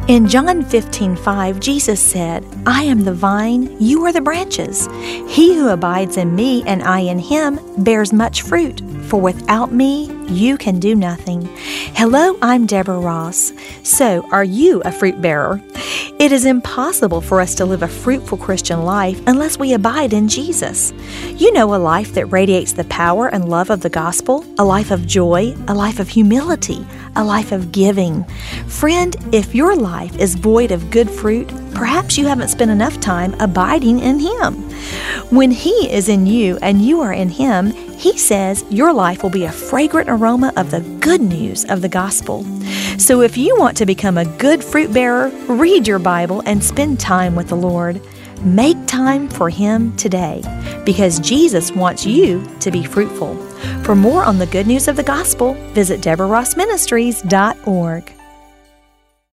In John 15:5, Jesus said, "I am the vine, you are the branches. He who abides in me and I in him bears much fruit, for without me you can do nothing." Hello, I'm Deborah Ross. So, are you a fruit bearer? It is impossible for us to live a fruitful Christian life unless we abide in Jesus. You know, a life that radiates the power and love of the gospel, a life of joy, a life of humility, a life of giving. Friend, if your life is void of good fruit, perhaps you haven't spent enough time abiding in Him. When He is in you and you are in Him, He says your life will be a fragrant aroma of the good news of the gospel. So if you want to become a good fruit bearer, read your Bible and spend time with the Lord. Make time for Him today, because Jesus wants you to be fruitful. For more on the good news of the gospel, visit DeborahRossMinistries.org.